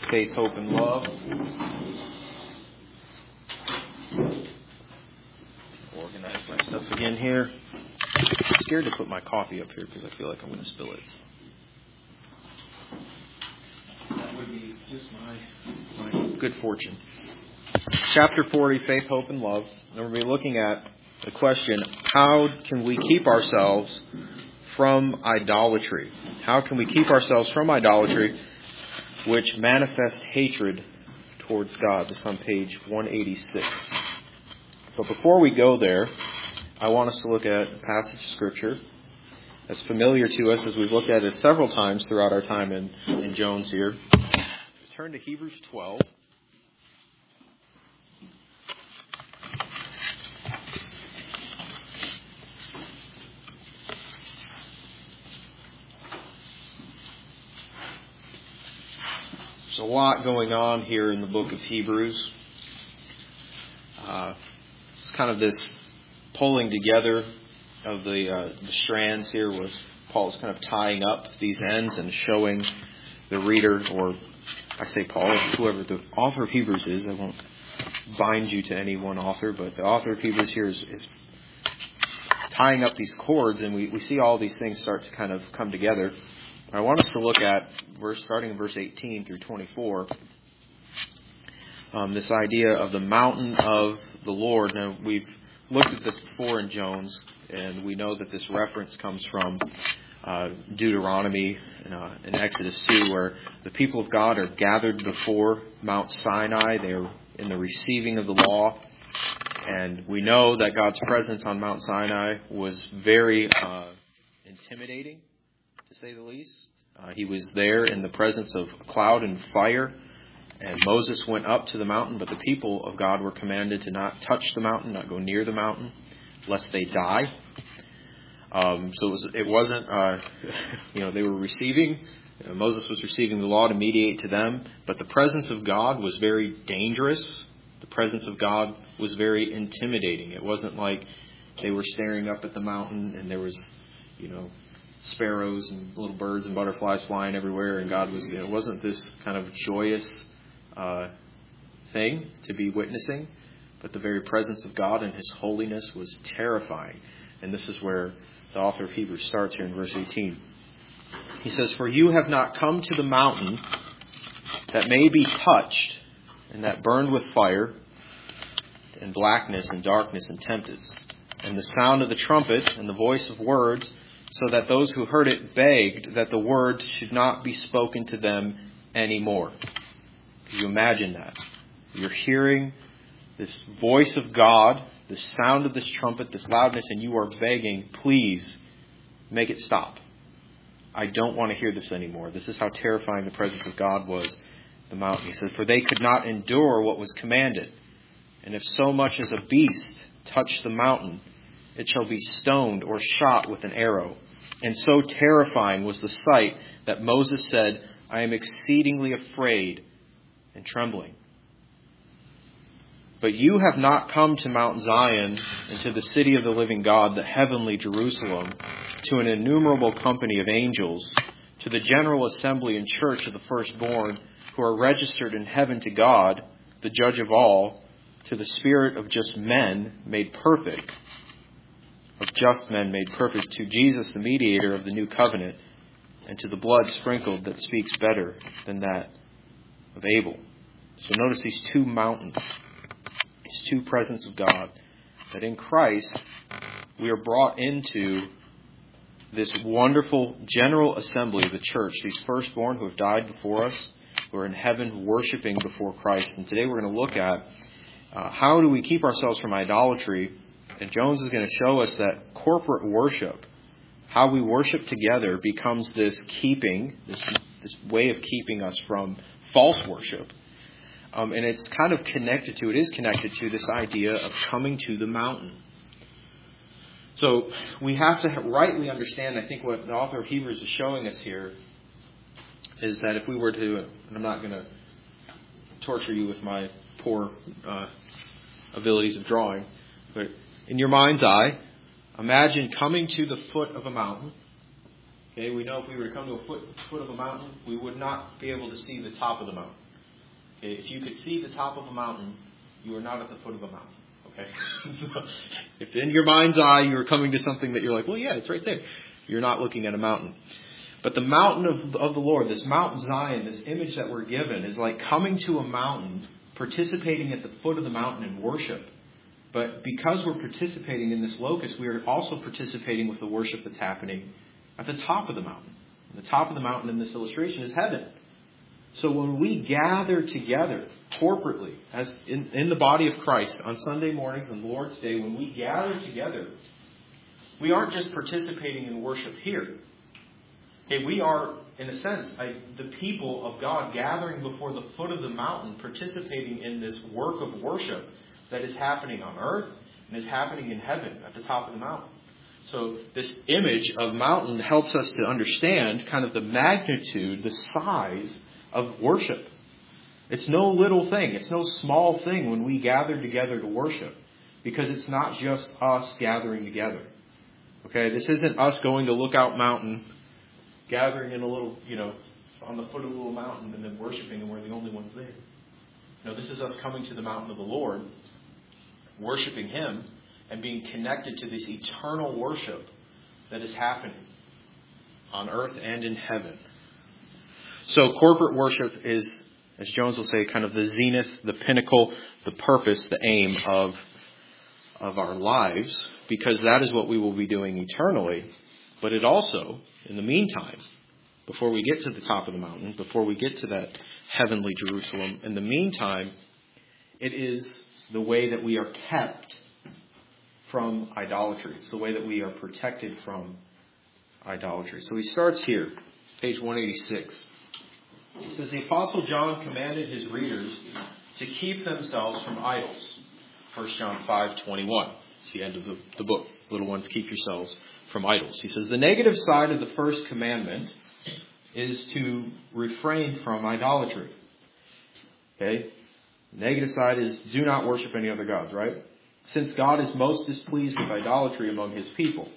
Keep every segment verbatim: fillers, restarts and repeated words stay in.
Faith, Hope, and Love. Organize my stuff again here. I'm scared to put my coffee up here because I feel like I'm going to spill it. That would be just my, my good fortune. Chapter forty, Faith, Hope, and Love. And we're going to be looking at the question, how can we keep ourselves from idolatry? How can we keep ourselves from idolatry, which manifests hatred towards God? This is on page one eighty-six. But before we go there, I want us to look at a passage of Scripture that's familiar to us as we've looked at it several times throughout our time in, in Jones here. Turn to Hebrews twelve. There's a lot going on here in the book of Hebrews. Uh, it's kind of this pulling together of the, uh, the strands here where Paul is kind of tying up these ends and showing the reader, or I say Paul, whoever the author of Hebrews is. I won't bind you to any one author, but the author of Hebrews here is, is tying up these cords, and we, we see all these things start to kind of come together. I want us to look at verse starting in verse eighteen through twenty-four. Um, this idea of the mountain of the Lord. Now, we've looked at this before in Jones, and we know that this reference comes from uh, Deuteronomy uh, in Exodus two, where the people of God are gathered before Mount Sinai. They are in the receiving of the law. And we know that God's presence on Mount Sinai was very uh, intimidating, to say the least. Uh, he was there in the presence of cloud and fire, and Moses went up to the mountain, but the people of God were commanded to not touch the mountain, not go near the mountain, lest they die. Um, so it, was, it wasn't, uh, you know, they were receiving, uh, Moses was receiving the law to mediate to them, but the presence of God was very dangerous. The presence of God was very intimidating. It wasn't like they were staring up at the mountain and there was, you know, sparrows and little birds and butterflies flying everywhere, and God was, you know, it wasn't this kind of joyous uh, thing to be witnessing, but the very presence of God and His holiness was terrifying. And this is where the author of Hebrews starts here in verse eighteen. He says, "For you have not come to the mountain that may be touched, and that burned with fire, and blackness and darkness and tempest, and the sound of the trumpet and the voice of words, so that those who heard it begged that the word should not be spoken to them anymore." Can you imagine that? You're hearing this voice of God, the sound of this trumpet, this loudness, and you are begging, please make it stop. I don't want to hear this anymore. This is how terrifying the presence of God was, the mountain. He said, "For they could not endure what was commanded. And if so much as a beast touch the mountain, it shall be stoned or shot with an arrow. And so terrifying was the sight that Moses said, I am exceedingly afraid and trembling. But you have not come to Mount Zion and to the city of the living God, the heavenly Jerusalem, to an innumerable company of angels, to the general assembly and church of the firstborn who are registered in heaven, to God, the judge of all, to the spirit of just men made perfect, of just men made perfect, to Jesus, the mediator of the new covenant, and to the blood sprinkled that speaks better than that of Abel." So notice these two mountains, these two presence of God, that in Christ we are brought into this wonderful general assembly of the church, these firstborn who have died before us, who are in heaven worshiping before Christ. And today we're going to look at uh, how do we keep ourselves from idolatry. And Jones is going to show us that corporate worship, how we worship together, becomes this keeping, this, this way of keeping us from false worship. Um, and it's kind of connected to, it is connected to this idea of coming to the mountain. So we have to rightly understand, I think what the author of Hebrews is showing us here is that if we were to, and I'm not going to torture you with my poor uh, abilities of drawing, but in your mind's eye, imagine coming to the foot of a mountain. Okay, we know if we were to come to a foot, foot of a mountain, we would not be able to see the top of the mountain. If you could see the top of a mountain, you are not at the foot of a mountain. Okay? So if in your mind's eye you are coming to something that you're like, well, yeah, it's right there. You're not looking at a mountain. But the mountain of, of the Lord, this Mount Zion, this image that we're given, is like coming to a mountain, participating at the foot of the mountain in worship. But because we're participating in this locus, we are also participating with the worship that's happening at the top of the mountain. And the top of the mountain in this illustration is heaven. So when we gather together corporately, as in, in the body of Christ on Sunday mornings and Lord's Day, when we gather together, we aren't just participating in worship here. Okay, we are, in a sense, I, the people of God gathering before the foot of the mountain, participating in this work of worship that is happening on earth and is happening in heaven at the top of the mountain. So this image of mountain helps us to understand kind of the magnitude, the size of worship. It's no little thing. It's no small thing when we gather together to worship, because it's not just us gathering together. Okay, this isn't us going to Lookout Mountain, gathering in a little, you know, on the foot of a little mountain and then worshiping, and we're the only ones there. No, this is us coming to the mountain of the Lord, worshiping Him, and being connected to this eternal worship that is happening on earth and in heaven. So corporate worship is, as Jones will say, kind of the zenith, the pinnacle, the purpose, the aim of, of our lives, because that is what we will be doing eternally. But it also, in the meantime, before we get to the top of the mountain, before we get to that heavenly Jerusalem, in the meantime, it is the way that we are kept from idolatry. It's the way that we are protected from idolatry. So he starts here, page one eighty-six. He says, the Apostle John commanded his readers to keep themselves from idols. First John five twenty-one. It's the end of the, the book. Little ones, keep yourselves from idols. He says, the negative side of the first commandment is to refrain from idolatry. Okay? Negative side is do not worship any other gods, right? Since God is most displeased with idolatry among His people.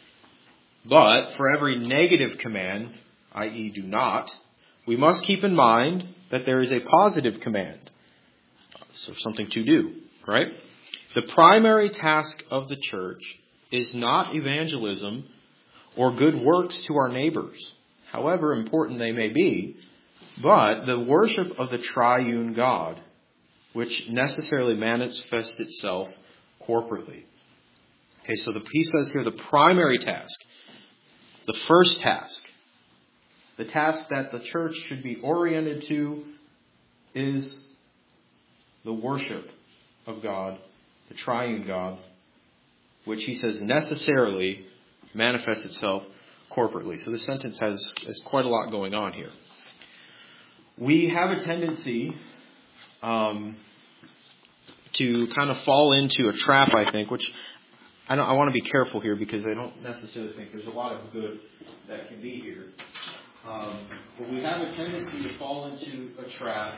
But for every negative command, that is do not, we must keep in mind that there is a positive command. So something to do, right? The primary task of the church is not evangelism or good works to our neighbors, however important they may be, but the worship of the triune God, which necessarily manifests itself corporately. Okay, so the, he says here the primary task, the first task, the task that the church should be oriented to is the worship of God, the triune God, which he says necessarily manifests itself corporately. So this sentence has, has quite a lot going on here. We have a tendency um, to kind of fall into a trap, I think, which I, don't, I want to be careful here because I don't necessarily think there's a lot of good that can be here. Um, but we have a tendency to fall into a trap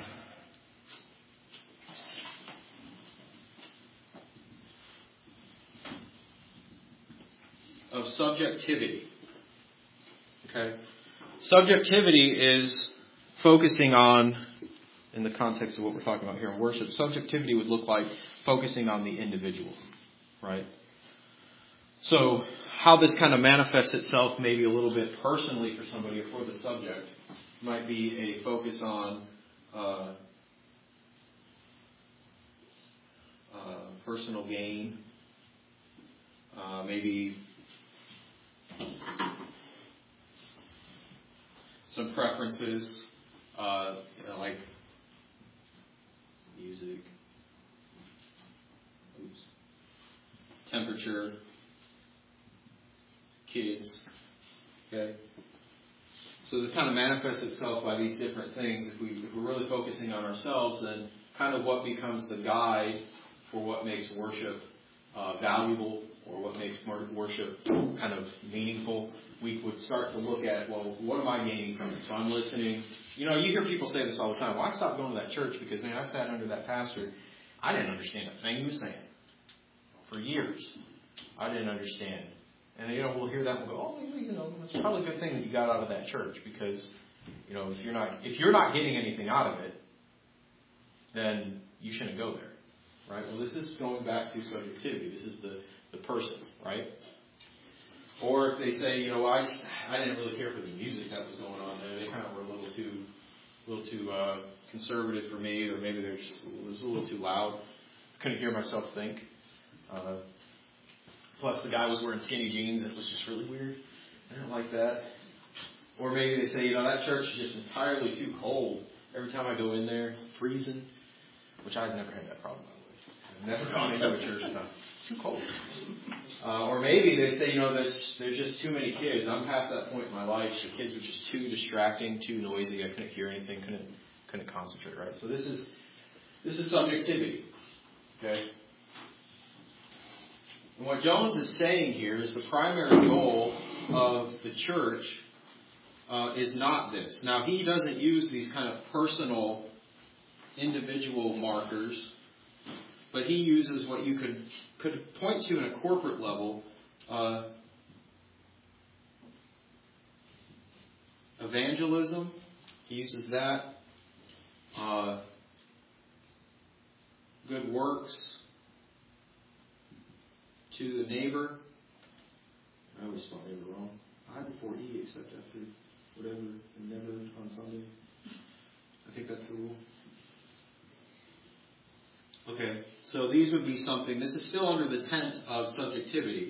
of subjectivity. Okay? Subjectivity is focusing on, in the context of what we're talking about here in worship, subjectivity would look like focusing on the individual, right? So how this kind of manifests itself maybe a little bit personally for somebody or for the subject might be a focus on uh, uh, personal gain, uh, maybe some preferences, uh, you know, like music, oops, temperature, kids, okay? So this kind of manifests itself by these different things. If, we, if we're really focusing on ourselves, then kind of what becomes the guide for what makes worship uh, valuable or what makes worship kind of meaningful, we would start to look at, well, what am I gaining from it? So I'm listening. You know, you hear people say this all the time. Well, I stopped going to that church because, man, I sat under that pastor. I didn't understand a thing he was saying. For years, I didn't understand. And, you know, we'll hear that and we'll go, oh, you know, it's probably a good thing that you got out of that church because, you know, if you're not if you're not getting anything out of it, then you shouldn't go there. Right? Well, this is going back to subjectivity. This is the, the person, right? Or if they say, you know, I, I didn't really care for the music that was going on there. They kind of were a little too, a little too uh, conservative for me, or maybe they're just, it was a little too loud. I couldn't hear myself think. Uh, plus, the guy was wearing skinny jeans, and it was just really weird. I didn't like that. Or maybe they say, you know, that church is just entirely too cold. Every time I go in there, freezing. Which I've never had that problem, by the way. I've never gone into a church and thought, it's too cold. Uh, or maybe they say, you know, there's, there's just too many kids. I'm past that point in my life. The kids were just too distracting, too noisy. I couldn't hear anything, couldn't couldn't concentrate, right? So this is this is subjectivity. Okay? And what Jones is saying here is the primary goal of the church uh, is not this. Now, he doesn't use these kind of personal, individual markers, but he uses what you could could point to in a corporate level. Uh, evangelism, he uses that. Uh, good works to the neighbor. I always spell neighbor wrong. I before E except after whatever and never on Sunday. I think that's the rule. Okay, so these would be something. This is still under the tent of subjectivity.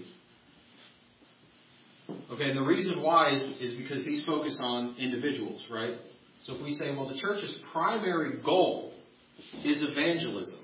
Okay, and the reason why is, is because these focus on individuals, right? So if we say, well, the church's primary goal is evangelism.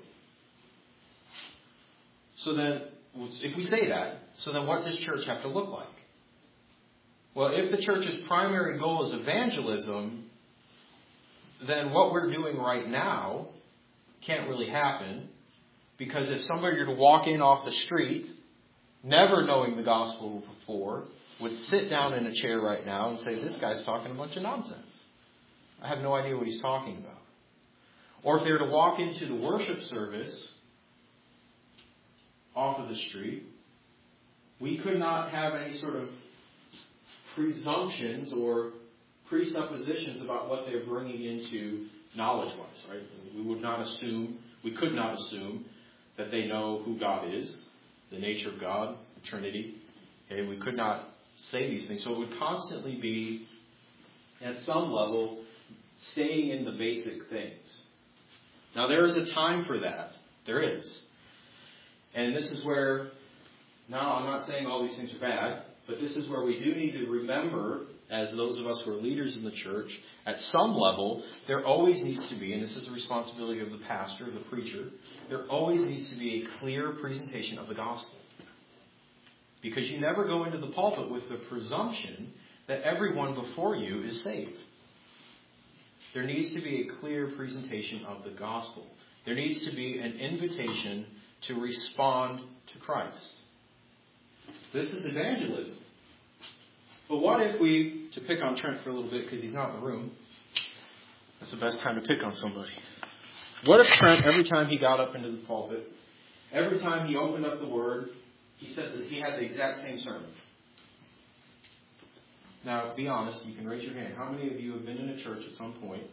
So then, if we say that, so then what does church have to look like? Well, if the church's primary goal is evangelism, then what we're doing right now can't really happen, because if somebody were to walk in off the street, never knowing the gospel before, would sit down in a chair right now and say, this guy's talking a bunch of nonsense. I have no idea what he's talking about. Or if they were to walk into the worship service off of the street, we could not have any sort of presumptions or presuppositions about what they're bringing into knowledge-wise, right? We would not assume, we could not assume that they know who God is, the nature of God, the Trinity. Okay, we could not say these things. So it would constantly be, at some level, staying in the basic things. Now, there is a time for that. There is. And this is where, now I'm not saying all these things are bad, but this is where we do need to remember, as those of us who are leaders in the church, at some level, there always needs to be, and this is the responsibility of the pastor, the preacher, there always needs to be a clear presentation of the gospel. Because you never go into the pulpit with the presumption that everyone before you is saved. There needs to be a clear presentation of the gospel. There needs to be an invitation to respond to Christ. This is evangelism. But what if we, to pick on Trent for a little bit because he's not in the room, that's the best time to pick on somebody. What if Trent, every time he got up into the pulpit, every time he opened up the Word, he said that he had the exact same sermon? Now, be honest, you can raise your hand. How many of you have been in a church at some point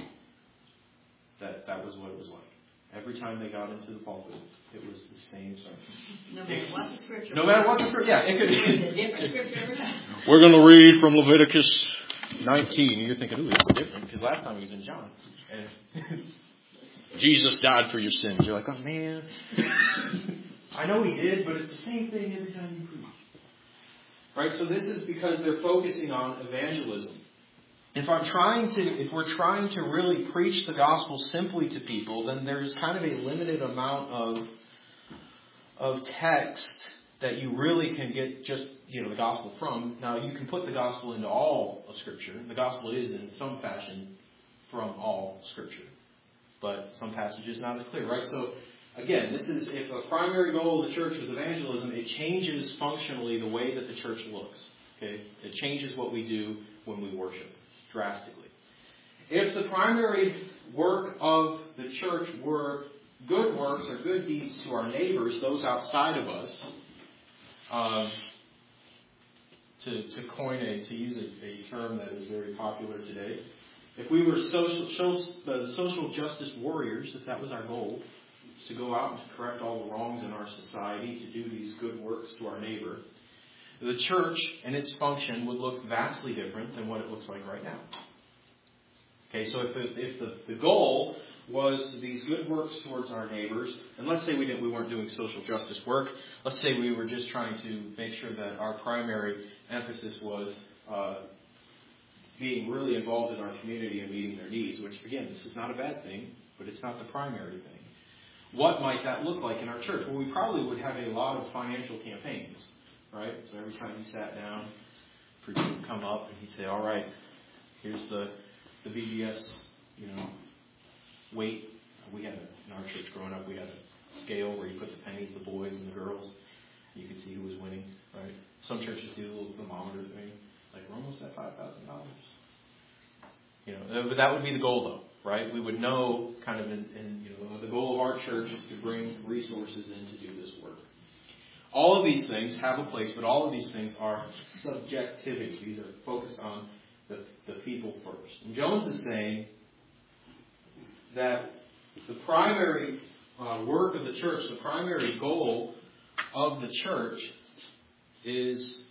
that that was what it was like? Every time they got into the pulpit, it was the same sermon. No matter what the scripture. No matter what the scripture. Yeah, it could be. a different scripture every time. We're going to read from Leviticus nineteen. And you're thinking, ooh, it's different, because last time he was in John. And Jesus died for your sins. You're like, oh man. I know he did, but it's the same thing every time you preach. Right? So this is because they're focusing on evangelism. If I'm trying to, if we're trying to really preach the gospel simply to people, then there's kind of a limited amount of of text that you really can get just, you know, the gospel from. Now, you can put the gospel into all of Scripture. The gospel is in some fashion from all Scripture, but some passages not as clear, right? So, again, this is, if a primary goal of the church is evangelism, it changes functionally the way that the church looks. Okay, it changes what we do when we worship drastically. If the primary work of the church were good works or good deeds to our neighbors, those outside of us, um, to, to coin a, to use a, a term that is very popular today, if we were social, social, social justice warriors, if that was our goal, is to go out and to correct all the wrongs in our society, to do these good works to our neighbor, the church and its function would look vastly different than what it looks like right now. Okay, so if the, if the, the goal was these good works towards our neighbors, and let's say we didn't, we weren't doing social justice work, let's say we were just trying to make sure that our primary emphasis was uh, being really involved in our community and meeting their needs, which again, this is not a bad thing, but it's not the primary thing. What might that look like in our church? Well, we probably would have a lot of financial campaigns, right? So every time you sat down, preacher would come up and he'd say, all right, here's the, the B B S, you know, weight. We had a, in our church growing up, we had a scale where you put the pennies, the boys and the girls. You could see who was winning, right? Some churches do a little thermometer thing. Like, we're almost at five thousand dollars. You know, but that would be the goal, though, right? We would know kind of, in, in, you know, the goal of our church is to bring resources in to do this work. All of these things have a place, but all of these things are subjectivity. These are focused on the, the people first. And Jones is saying that the primary uh, work of the church, the primary goal of the church is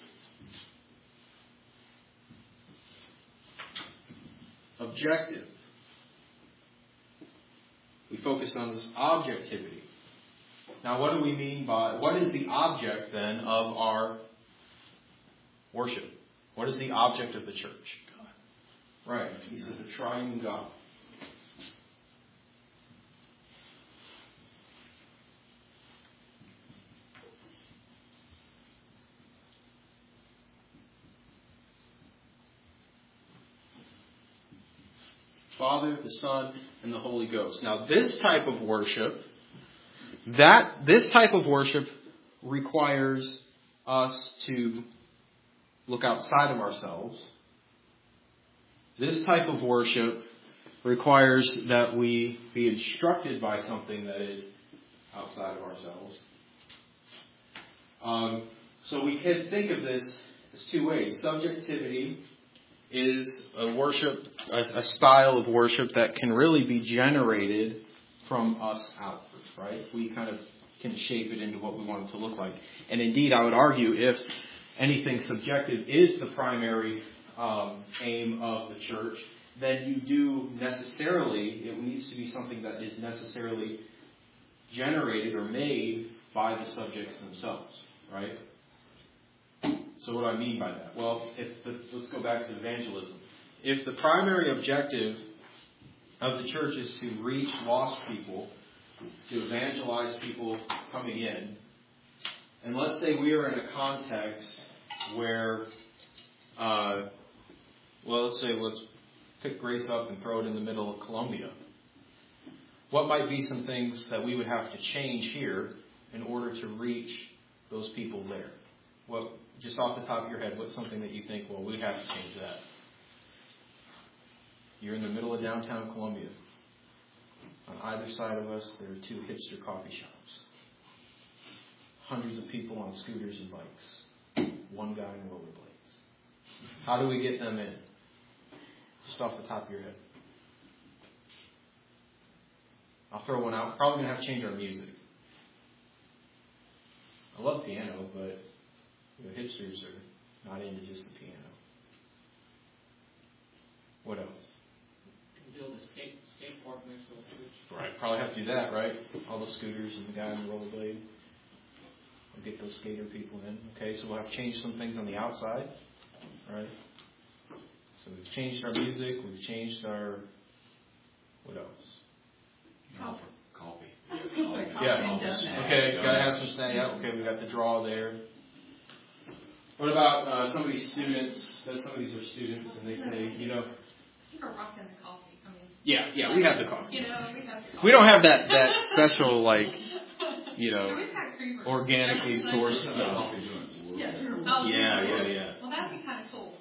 objective. We focus on this objectivity. Now, what do we mean by, what is the object then of our worship? What is the object of the church? God. Right. He says the triune God. Father, the Son, and the Holy Ghost. Now, this type of worship, that this type of worship requires us to look outside of ourselves. This type of worship requires that we be instructed by something that is outside of ourselves. Um, so we can think of this as two ways. Subjectivity is a worship, a, a style of worship that can really be generated from us outwards, right? We kind of can shape it into what we want it to look like. And indeed, I would argue if anything subjective is the primary um, aim of the church, then you do necessarily, it needs to be something that is necessarily generated or made by the subjects themselves, right? So what do I mean by that? Well, if the, let's go back to evangelism. If the primary objective of the church is to reach lost people, to evangelize people coming in, and let's say we are in a context where, uh, well, let's say let's pick Grace up and throw it in the middle of Colombia. What might be some things that we would have to change here in order to reach those people there? What, just off the top of your head, what's something that you think, well, we'd have to change that? You're in the middle of downtown Columbia. On either side of us, there are two hipster coffee shops. Hundreds of people on scooters and bikes. One guy in rollerblades. How do we get them in? Just off the top of your head. I'll throw one out. Probably going to have to change our music. I love piano, but you know, hipsters are not into just the piano. What else? Build a skate skate park next to the church. Right, probably have to do that, right? All the scooters and the guy on the rollerblade. We'll get those skater people in. Okay, so we'll have to change some things on the outside, right? So we've changed our music. We've changed our, what else? Coffee. Coffee. Yeah. Okay, got to have some snacks. Yeah, okay, we got the draw there. What about uh, some of these students? Some of these are students, and they say, you know. You're rocking the coffee. I mean. Yeah, yeah, we have the coffee. You know, we have the coffee. We don't have that that special like, you know, No, we've had creamers. organically Yeah, sourced like- stuff. Yeah, Oh, yeah, yeah, yeah. Well, that'd be kind of cool.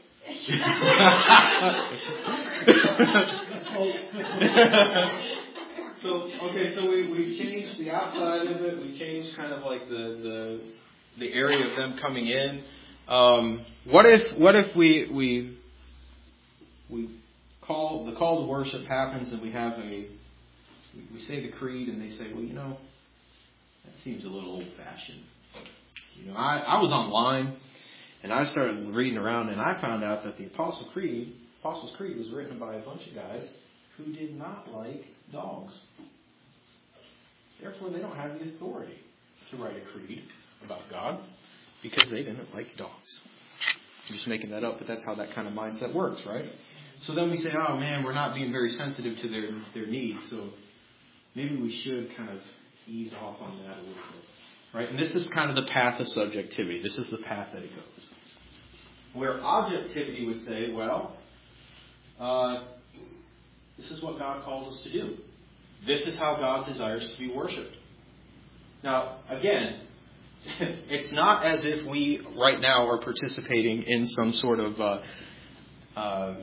So okay, so we we changed the outside of it. We changed kind of like the the the area of them coming in. Um, what if what if we we we call the call to worship happens, and we have a we say the creed, and they say, well, you know, that seems a little old-fashioned. You know, I, I was online, and I started reading around, and I found out that the Apostle Creed, Apostles' Creed was written by a bunch of guys who did not like dogs. Therefore, they don't have the authority to write a creed about God because they didn't like dogs. I'm just making that up, but that's how that kind of mindset works, right? So then we say, oh man, we're not being very sensitive to their, their needs, so maybe we should kind of ease off on that a little bit. Right? And this is kind of the path of subjectivity. This is the path that it goes. Where objectivity would say, well, uh, this is what God calls us to do. This is how God desires to be worshipped. Now, again, it's not as if we right now are participating in some sort of uh, uh,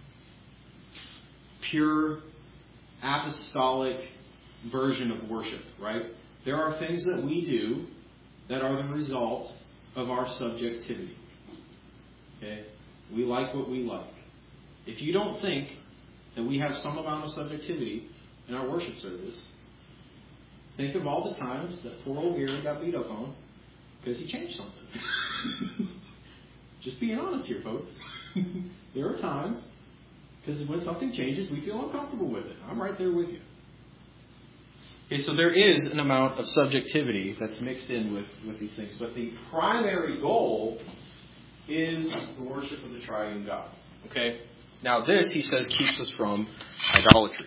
pure apostolic version of worship, right? There are things that we do that are the result of our subjectivity. Okay? We like what we like. If you don't think that we have some amount of subjectivity in our worship service, think of all the times that poor old Gary got beat up on because he changed something. Just being honest here, folks. There are times, because when something changes, we feel uncomfortable with it. I'm right there with you. Okay, so there is an amount of subjectivity that's mixed in with, with these things. But the primary goal is the worship of the triune God. Okay? Now this, he says, keeps us from idolatry.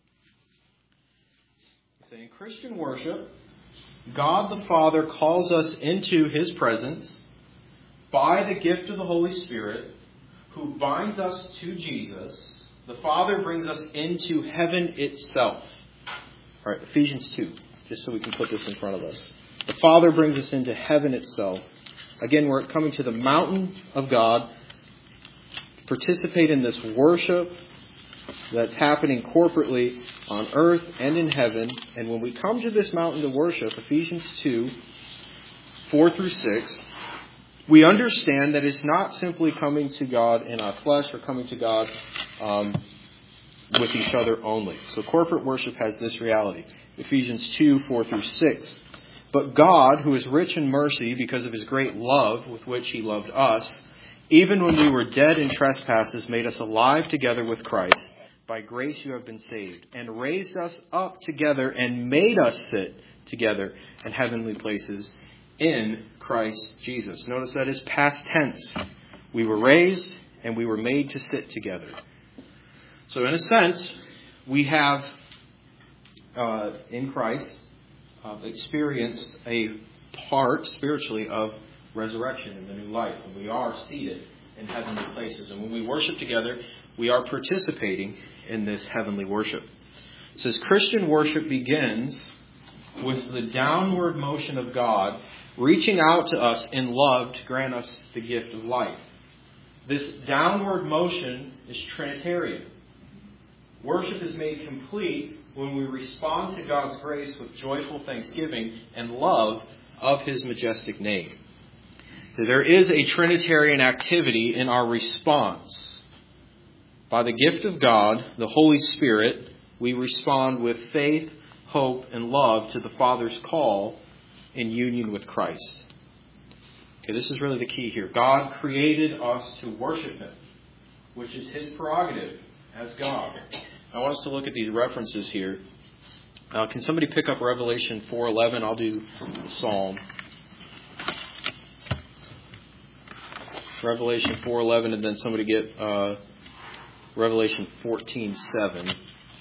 He's saying Christian worship, God the Father calls us into His presence by the gift of the Holy Spirit, who binds us to Jesus. The Father brings us into heaven itself. All right, Ephesians two, just so we can put this in front of us. The Father brings us into heaven itself. Again, we're coming to the mountain of God, participate in this worship that's happening corporately on earth and in heaven. And when we come to this mountain to worship, Ephesians two, four through six, we understand that it's not simply coming to God in our flesh or coming to God um, with each other only. So corporate worship has this reality. Ephesians two, four through six. But God, who is rich in mercy because of His great love with which He loved us, even when we were dead in trespasses, made us alive together with Christ. By grace you have been saved, and raised us up together and made us sit together in heavenly places in Christ Jesus. Notice that is past tense. We were raised and we were made to sit together. So in a sense, we have, uh, in Christ, uh, experienced a part spiritually of resurrection in the new life. And we are seated in heavenly places. And when we worship together, we are participating in this heavenly worship. It says Christian worship begins with the downward motion of God reaching out to us in love to grant us the gift of life. This downward motion is Trinitarian. Worship is made complete when we respond to God's grace with joyful thanksgiving and love of His majestic name. So there is a Trinitarian activity in our response. By the gift of God, the Holy Spirit, we respond with faith, hope, and love to the Father's call in union with Christ. Okay, this is really the key here. God created us to worship Him, which is His prerogative as God. I want us to look at these references here. Uh, can somebody pick up Revelation four eleven? I'll do the Psalm. Revelation four eleven, and then somebody get uh, Revelation fourteen seven.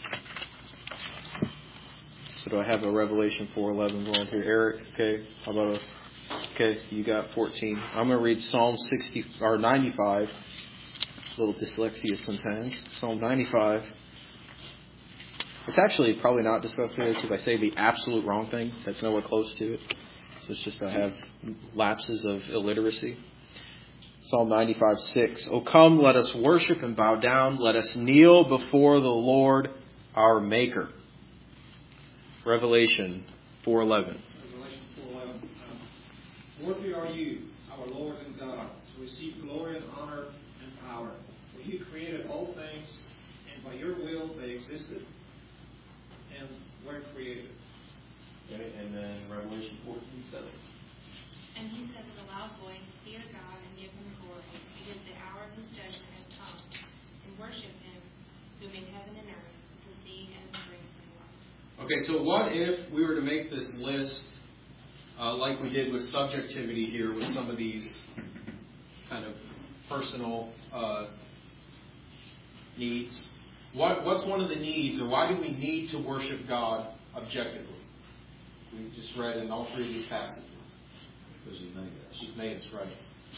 So do I have a Revelation four eleven going here? Eric, okay. How about a... Okay, you got fourteen. I'm going to read Psalm sixty or ninety-five. A little dyslexia sometimes. Psalm ninety-five. It's actually probably not dyslexic because I say the absolute wrong thing. That's nowhere close to it. So it's just I have lapses of illiteracy. Psalm ninety-five, six. O come, let us worship and bow down. Let us kneel before the Lord our Maker. Revelation four eleven. Revelation four eleven. Worthy are you, our Lord and God, to receive glory and honor and power. For you created all things, By your will they existed and were created. Okay, and then Revelation fourteen seven. And he said with a loud voice, Fear God and give him glory, because the hour of his judgment has come, and worship him who made heaven and earth, the sea and the springs of water. Okay, so what if we were to make this list uh, like we did with subjectivity here with some of these kind of personal uh, needs? What, what's one of the needs, or why do we need to worship God objectively? We just read in all three of these passages. Because He made us. He's made us, right?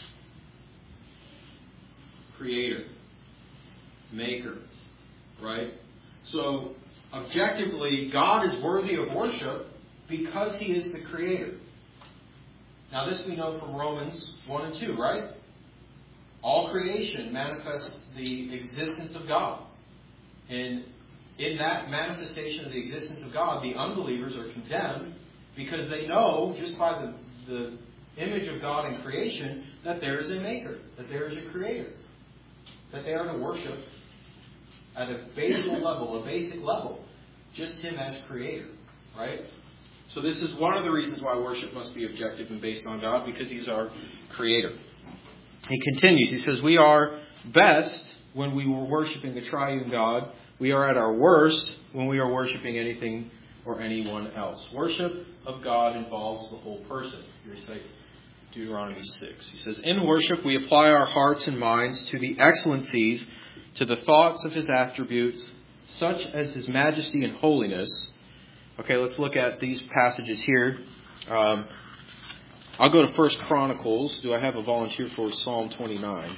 Creator. Maker. Right? So, objectively, God is worthy of worship because He is the Creator. Now, this we know from Romans one and two, right? All creation manifests the existence of God. And in that manifestation of the existence of God, the unbelievers are condemned because they know, just by the, the image of God in creation, that there is a Maker, that there is a Creator, that they are to worship at a basal level, a basic level, just Him as Creator, right? So this is one of the reasons why worship must be objective and based on God, because He's our Creator. He continues, he says, we are best when we were worshiping the triune God. We are at our worst when we are worshiping anything or anyone else. Worship of God involves the whole person. Here he cites Deuteronomy six. He says, in worship we apply our hearts and minds to the excellencies, to the thoughts of His attributes, such as His majesty and holiness. Okay, let's look at these passages here. Um, I'll go to First Chronicles. Do I have a volunteer for Psalm twenty-nine?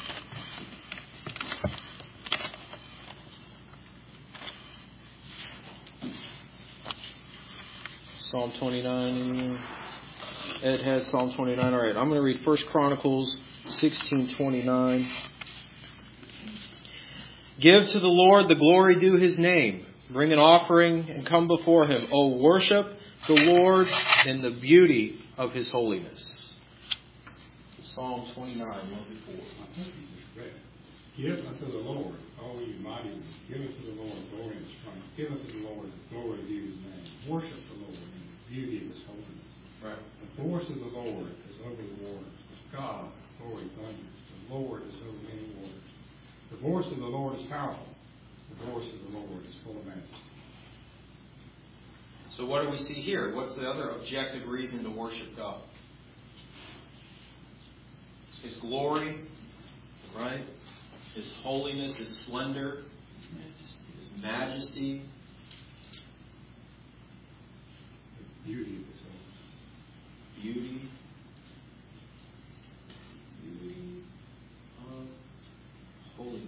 Psalm twenty-nine. Ed has Psalm twenty-nine. All right, I'm going to read First Chronicles sixteen twenty-nine. Give to the Lord the glory due His name. Bring an offering and come before Him. O worship the Lord in the beauty of His holiness. Psalm twenty-nine, one through four. I think you just read. Give unto the Lord, all you mighty ones. Give unto the Lord glory and strength. Give unto the Lord the glory due His name. Worship the Lord in the beauty of His holiness. Right. The voice of the Lord is over the waters. God, glory thunders. The Lord is over many waters. The voice of the Lord is powerful. The voice of the Lord is full of majesty. So what do we see here? What's the other objective reason to worship God? His glory, right? His holiness, His splendor, His majesty. The beauty of His holiness. Beauty. Beauty of holiness.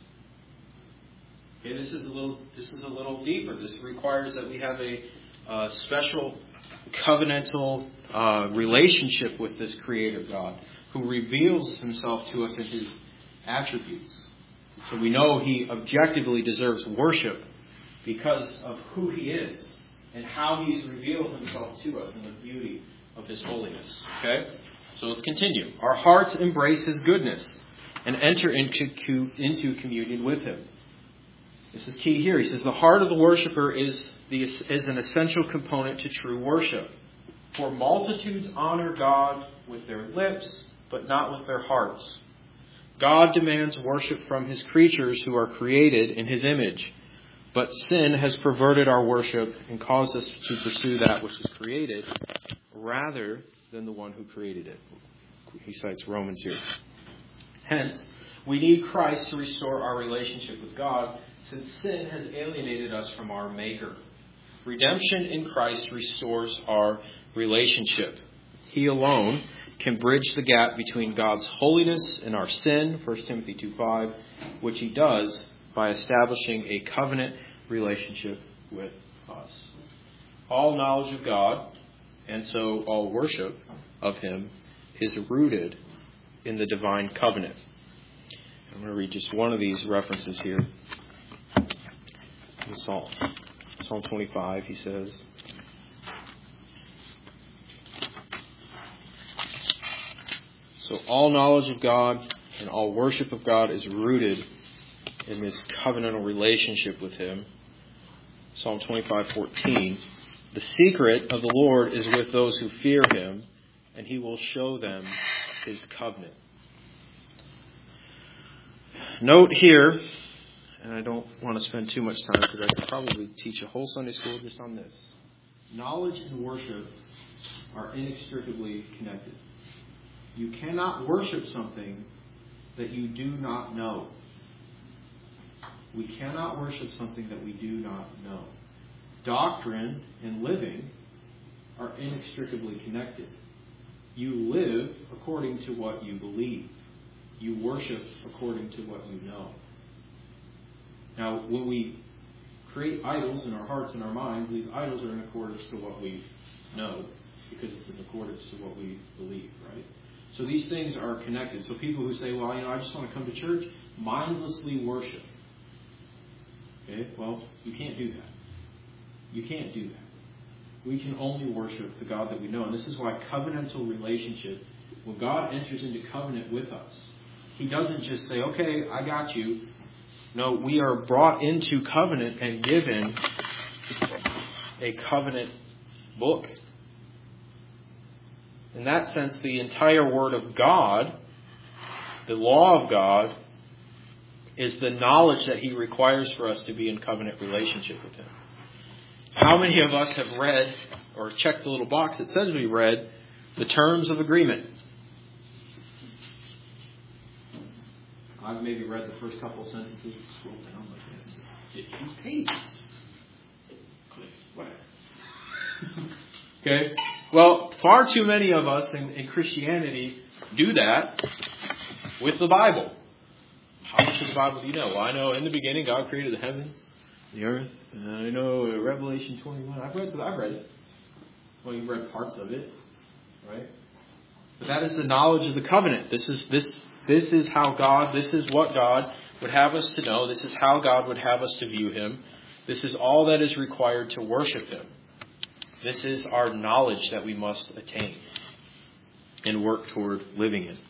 Okay, this is a little. This is a little deeper. This requires that we have a uh, special covenantal uh, relationship with this Creator God, who reveals Himself to us in His attributes. So we know He objectively deserves worship because of who He is and how He's revealed Himself to us in the beauty of His holiness. Okay? So let's continue. Our hearts embrace His goodness and enter into, into communion with Him. This is key here. He says the heart of the worshiper is, the, is an essential component to true worship. For multitudes honor God with their lips, but not with their hearts. God demands worship from His creatures who are created in His image. But sin has perverted our worship and caused us to pursue that which is created rather than the one who created it. He cites Romans here. Hence, we need Christ to restore our relationship with God, since sin has alienated us from our Maker. Redemption in Christ restores our relationship. He alone can bridge the gap between God's holiness and our sin, First Timothy two five, which He does by establishing a covenant relationship with us. All knowledge of God, and so all worship of Him, is rooted in the divine covenant. I'm going to read just one of these references here. In Psalm. Psalm twenty-five, he says, so all knowledge of God and all worship of God is rooted in this covenantal relationship with Him. Psalm twenty-five fourteen. The secret of the Lord is with those who fear Him, and He will show them His covenant. Note here, and I don't want to spend too much time because I could probably teach a whole Sunday school just on this. Knowledge and worship are inextricably connected. You cannot worship something that you do not know. We cannot worship something that we do not know. Doctrine and living are inextricably connected. You live according to what you believe. You worship according to what you know. Now, when we create idols in our hearts and our minds, these idols are in accordance to what we know, because it's in accordance to what we believe, right? So these things are connected. So people who say, well, you know, I just want to come to church, mindlessly worship. Okay, well, you can't do that. You can't do that. We can only worship the God that we know. And this is why covenantal relationship, when God enters into covenant with us, He doesn't just say, okay, I got you. No, we are brought into covenant and given a covenant book. In that sense, the entire Word of God, the law of God, is the knowledge that He requires for us to be in covenant relationship with Him. How many of us have read or checked the little box that says we read the terms of agreement? I've maybe read the first couple of sentences, scroll down like this. fifteen pages. Whatever. Okay? Well, far too many of us in, in Christianity do that with the Bible. How much of the Bible do you know? Well, I know in the beginning God created the heavens, the earth. And I know Revelation twenty-one. I've read, I've read it. Well, you've read parts of it, right? But that is the knowledge of the covenant. This is this. This is how God. This is what God would have us to know. This is how God would have us to view Him. This is all that is required to worship Him. This is our knowledge that we must attain and work toward living in.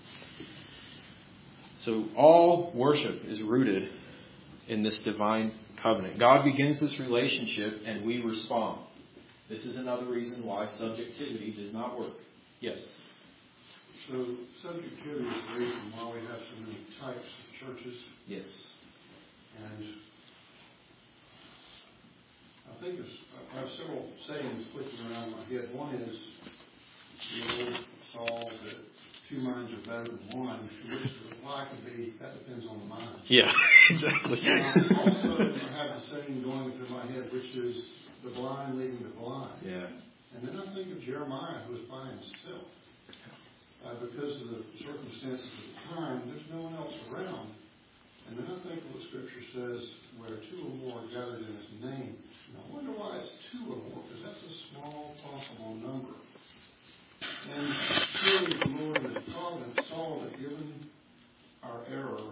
So all worship is rooted in this divine covenant. God begins this relationship and we respond. This is another reason why subjectivity does not work. Yes? So subjectivity is the reason why we have so many types of churches. Yes. And I think there's, I have several sayings flicking around my head. One is the old saw that two minds are better than one. Which the reply could be, that depends on the mind. Yeah, exactly. Um, also, I have a saying going through my head, which is the blind leading the blind. Yeah. And then I think of Jeremiah, who was by himself. Uh, because of the circumstances of the time, there's no one else around. And then I think of what Scripture says, where two or more are gathered in His name. And I wonder why it's two or more, because that's a small possible number. And surely the Lord in His providence saw that given our error,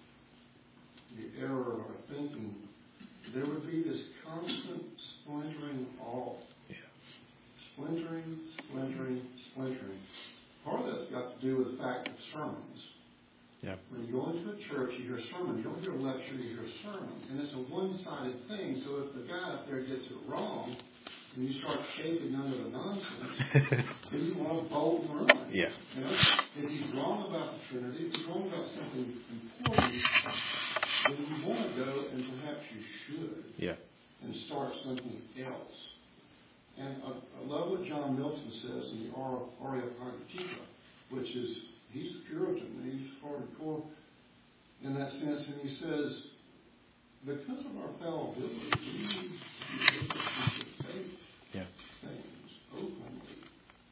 the error of our thinking, there would be this constant splintering off. Yeah. Splintering, splintering, splintering. Part of that's got to do with the fact of sermons. Yeah. When you go into a church, you hear a sermon. You don't hear a lecture, you hear a sermon. And it's a one-sided thing. So if the guy up there gets it wrong, and you start chafing under the nonsense, then you want to bolt and run. Yeah. You know, if he's wrong about the Trinity, if he's wrong about something important, then you want to go, and perhaps you should, Yeah. and start something else. And I, I love what John Milton says in the Areopagitica, which is, he's a Puritan, and he's hardcore in that sense, and he says, because of our fallibility, we need to be able to debate Yeah. things openly.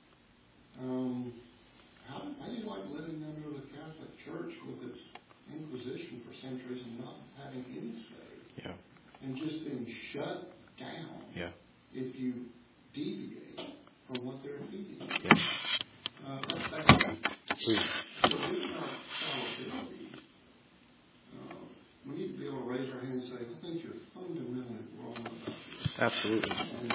Um, how, how do you like living under the Catholic Church with its Inquisition for centuries and not having any say? Yeah. And just being shut down Yeah. if you deviate from what they're feeding you. Yeah. Uh, that's bad. So in our fallibility, uh, we need to be able to raise our hand and say, I think you're fundamentally wrong about this. Absolutely. And,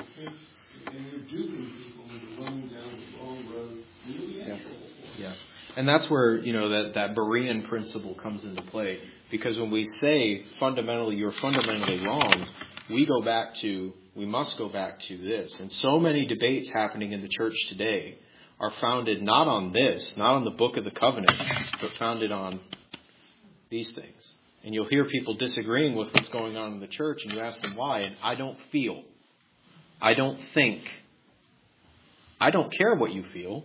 and you're duping people into running down the wrong road, and you'll be Yeah. answerable for it. Yeah. And that's where, you know, that, that Berean principle comes into play. Because when we say fundamentally, you're fundamentally wrong, we go back to, we must go back to this. And so many debates happening in the church today are founded not on this, not on the book of the covenant, but founded on these things. And you'll hear people disagreeing with what's going on in the church, and you ask them why, and I don't feel. I don't think. I don't care what you feel.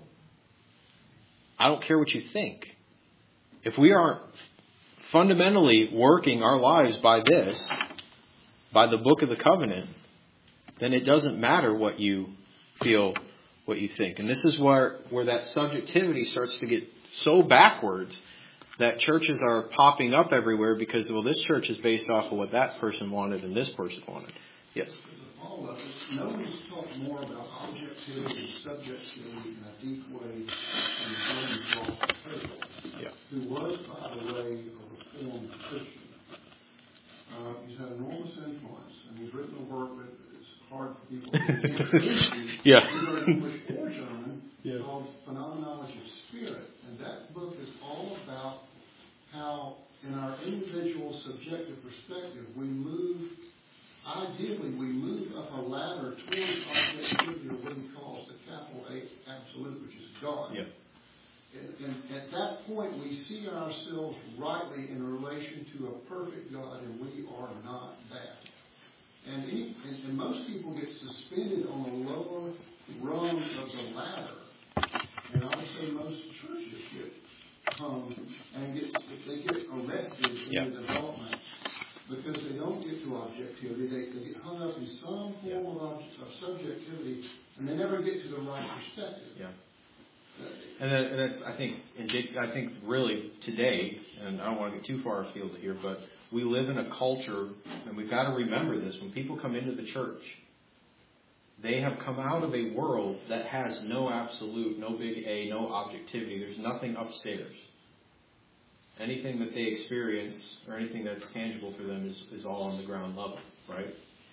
I don't care what you think. If we aren't fundamentally working our lives by this, by the book of the covenant, then it doesn't matter what you feel, what you think. And this is where, where that subjectivity starts to get so backwards that churches are popping up everywhere because, well, this church is based off of what that person wanted and this person wanted. Yes? All of it, no one's talked more about objectivity and subjectivity in a deep way than John Paul Craig, Yeah. who was, by the way, a Reformed Christian. Uh, he's had enormous influence, and he's written a work that is hard for people to understand. Yeah. Either English or German, Yeah. called Phenomenology of Spirit. And that book is all about how, in our individual subjective perspective, we move, ideally, we move up a ladder towards objectivity, or what he calls the capital A absolute, which is God. Yeah. And, and at that point, we see ourselves rightly in relation to a perfect God, and we are not that. And, any, and, and most people get suspended on a lower rung of the ladder. And I would say most churches get hung and get they get arrested in Yeah. their development because they don't get to objectivity. They, they get hung up in some form of, object, of subjectivity, and they never get to the right perspective. Yeah. And, that, and that's, I think, I think really today, and I don't want to get too far afield here, but we live in a culture, and we've got to remember this, when people come into the church, they have come out of a world that has no absolute, no big A, no objectivity. There's nothing upstairs. Anything that they experience or anything that's tangible for them is, is all on the ground level, right?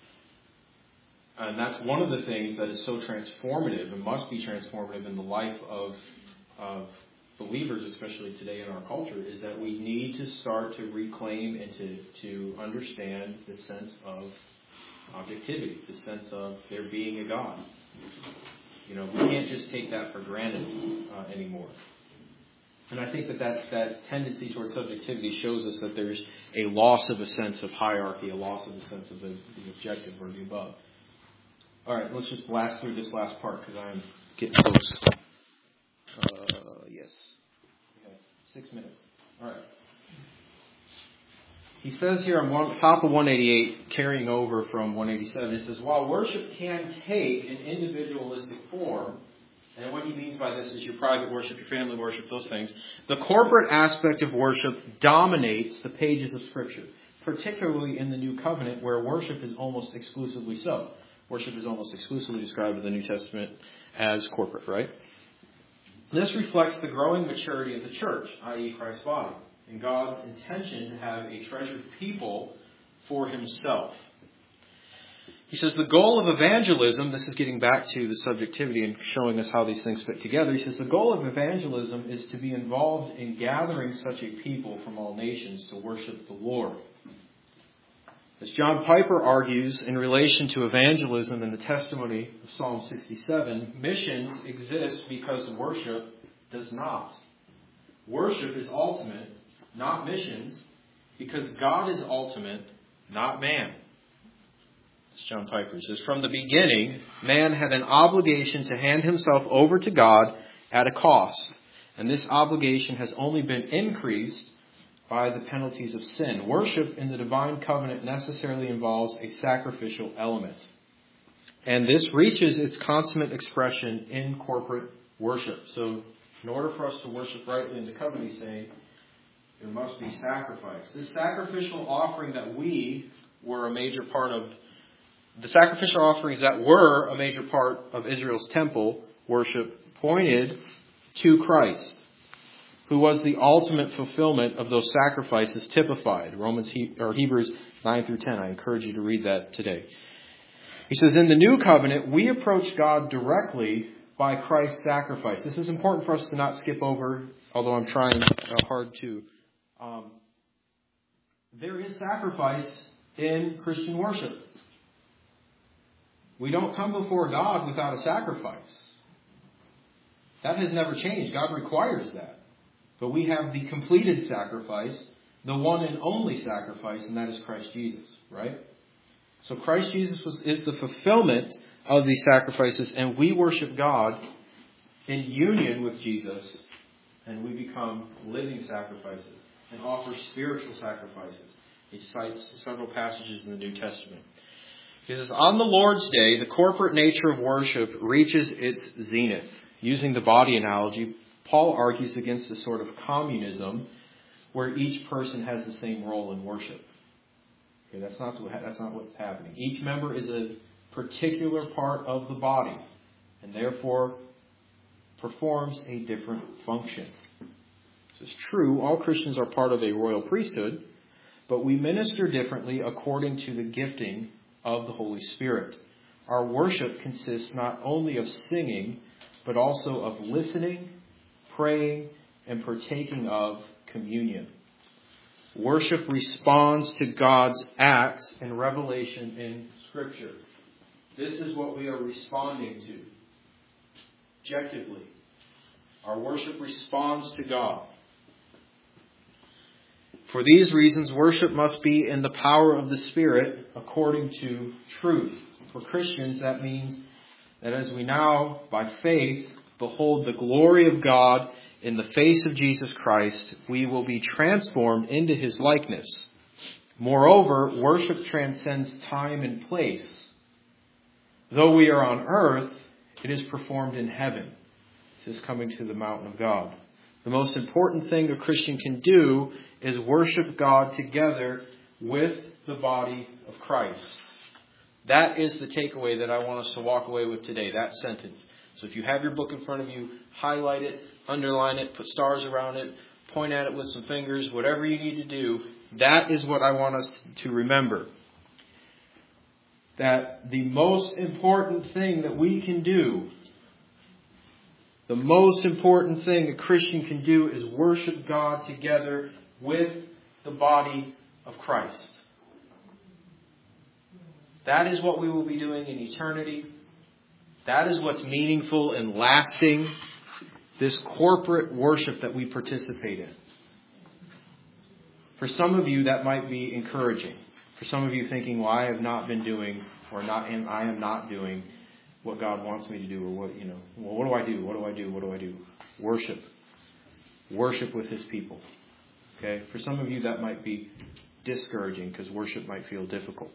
And that's one of the things that is so transformative and must be transformative in the life of, of believers, especially today in our culture, is that we need to start to reclaim and to, to understand the sense of objectivity, the sense of there being a God. You know, we can't just take that for granted uh, anymore. And I think that, that that tendency towards subjectivity shows us that there's a loss of a sense of hierarchy, a loss of a sense of the, the objective or the above. All right, let's just blast through this last part because I'm getting close. Uh, yes. Okay, six minutes. All right. He says here on one, top of one eighty-eight, carrying over from one eighty-seven, it says, while worship can take an individualistic form, and what he means by this is your private worship, your family worship, those things, the corporate aspect of worship dominates the pages of Scripture, particularly in the New Covenant, where worship is almost exclusively so. Worship is almost exclusively described in the New Testament as corporate, right? This reflects the growing maturity of the church, that is Christ's body, and God's intention to have a treasured people for himself. He says the goal of evangelism, this is getting back to the subjectivity and showing us how these things fit together. He says the goal of evangelism is to be involved in gathering such a people from all nations to worship the Lord. As John Piper argues in relation to evangelism in the testimony of Psalm sixty-seven, missions exist because worship does not. Worship is ultimate, not missions, because God is ultimate, not man. As John Piper says, from the beginning, man had an obligation to hand himself over to God at a cost. And this obligation has only been increased by the penalties of sin. Worship in the divine covenant necessarily involves a sacrificial element. And this reaches its consummate expression in corporate worship. So in order for us to worship rightly in the covenant, he's saying there must be sacrifice. This sacrificial offering that we were a major part of, the sacrificial offerings that were a major part of Israel's temple worship pointed to Christ, who was the ultimate fulfillment of those sacrifices typified. Romans or Hebrews nine through ten. I encourage you to read that today. He says, in the new covenant, we approach God directly by Christ's sacrifice. This is important for us to not skip over, although I'm trying uh, hard to. Um, there is sacrifice in Christian worship. We don't come before God without a sacrifice. That has never changed. God requires that. But we have the completed sacrifice, the one and only sacrifice, and that is Christ Jesus, right? So Christ Jesus was, is the fulfillment of these sacrifices, and we worship God in union with Jesus, and we become living sacrifices and offer spiritual sacrifices. He cites several passages in the New Testament. He says, on the Lord's Day, the corporate nature of worship reaches its zenith. Using the body analogy, Paul argues against a sort of communism where each person has the same role in worship. Okay, that's not that's not what's happening. Each member is a particular part of the body and therefore performs a different function. This is true. All Christians are part of a royal priesthood, but we minister differently according to the gifting of the Holy Spirit. Our worship consists not only of singing, but also of listening, praying, and partaking of communion. Worship responds to God's acts and revelation in Scripture. This is what we are responding to. Objectively, our worship responds to God. For these reasons, worship must be in the power of the Spirit according to truth. For Christians, that means that as we now, by faith, behold the glory of God in the face of Jesus Christ, we will be transformed into His likeness. Moreover, worship transcends time and place. Though we are on earth, it is performed in heaven. This is coming to the mountain of God. The most important thing a Christian can do is worship God together with the body of Christ. That is the takeaway that I want us to walk away with today, that sentence. So if you have your book in front of you, highlight it, underline it, put stars around it, point at it with some fingers, whatever you need to do. That is what I want us to remember. That the most important thing that we can do, the most important thing a Christian can do is worship God together with the body of Christ. That is what we will be doing in eternity. That is what's meaningful and lasting, this corporate worship that we participate in. For some of you, that might be encouraging. For some of you thinking, well, I have not been doing, or not, and I am not doing what God wants me to do, or what, you know, well, what do I do? What do I do? What do I do? Worship. Worship with His people. Okay? For some of you, that might be discouraging because worship might feel difficult.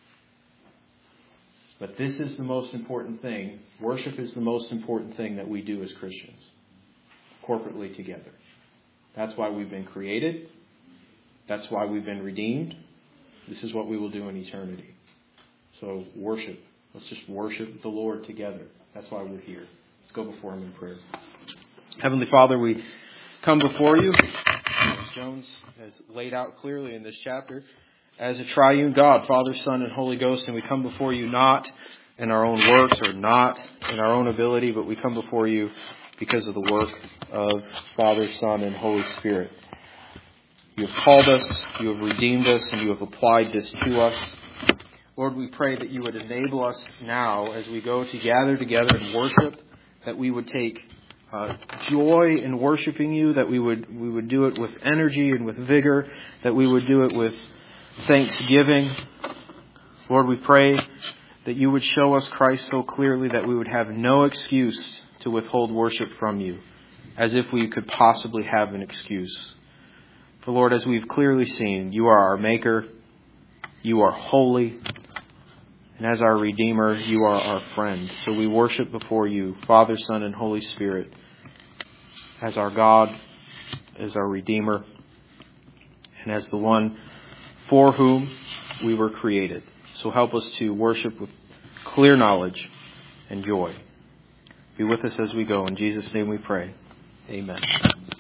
But this is the most important thing. Worship is the most important thing that we do as Christians. Corporately together. That's why we've been created. That's why we've been redeemed. This is what we will do in eternity. So worship. Let's just worship the Lord together. That's why we're here. Let's go before Him in prayer. Heavenly Father, we come before You, as Jones has laid out clearly in this chapter, as a triune God, Father, Son, and Holy Ghost, and we come before You not in our own works or not in our own ability, but we come before You because of the work of Father, Son, and Holy Spirit. You have called us, You have redeemed us, and You have applied this to us. Lord, we pray that You would enable us now as we go to gather together and worship, that we would take uh, joy in worshiping You, that we would we would do it with energy and with vigor, that we would do it with thanksgiving. Lord, we pray that You would show us Christ so clearly that we would have no excuse to withhold worship from You, as if we could possibly have an excuse. For Lord, as we've clearly seen, You are our Maker, You are holy, and as our Redeemer, You are our friend. So we worship before You, Father, Son, and Holy Spirit, as our God, as our Redeemer, and as the one for whom we were created. So help us to worship with clear knowledge and joy. Be with us as we go. In Jesus' name we pray. Amen.